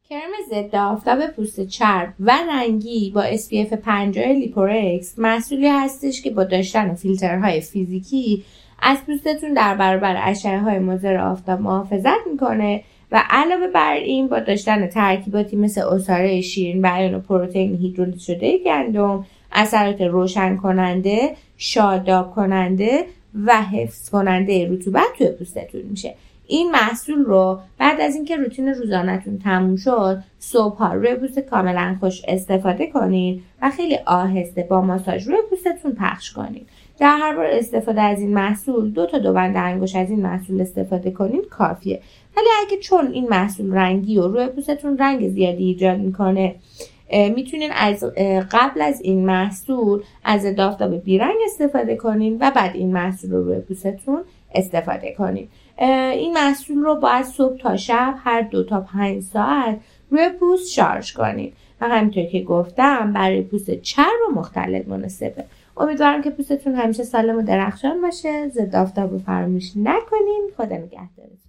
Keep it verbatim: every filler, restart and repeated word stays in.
کرم ضد آفتاب پوست چرب و رنگی با اس پی اف پنجاه لیپورکس محصولی هستش که با داشتن فیلترهای فیزیکی از پوستتون در برابر اشعه‌های مضر آفتاب محافظت میکنه و علاوه بر این با داشتن ترکیباتی مثل عصاره شیرین بیان و پروتئین هیدرولیز شده گندم اثرات روشن کننده، شاداب کننده و حفظ کننده رطوبت توی پوستتون میشه. این محصول رو بعد از اینکه روتین روزانه‌تون تموم شد صبح‌ها روی پوست کاملا خشک استفاده کنین و خیلی آهسته با ماساژ روی پوستتون پخش کنین. در هر بار استفاده از این محصول دو تا دو بند انگشت از این محصول استفاده کنین کافیه. ولی اگه چون این محصول رنگی و روی پوستتون رنگ زیادی ایجاد میکنه میتونین از قبل از این محصول از ضد آفتاب بیرنگ استفاده کنین و بعد این محصول رو روی پوستتون استفاده کنین. این محصول رو باید صبح تا شب هر دو تا پنج ساعت روی پوست شارژ کنین و همینطور که گفتم برای پوست چرب و مختلط مناسبه. امیدوارم که پوستتون همیشه سالم و درخشان باشه. ضد آفتاب رو فراموش نکنین. خدا نگهدارتون.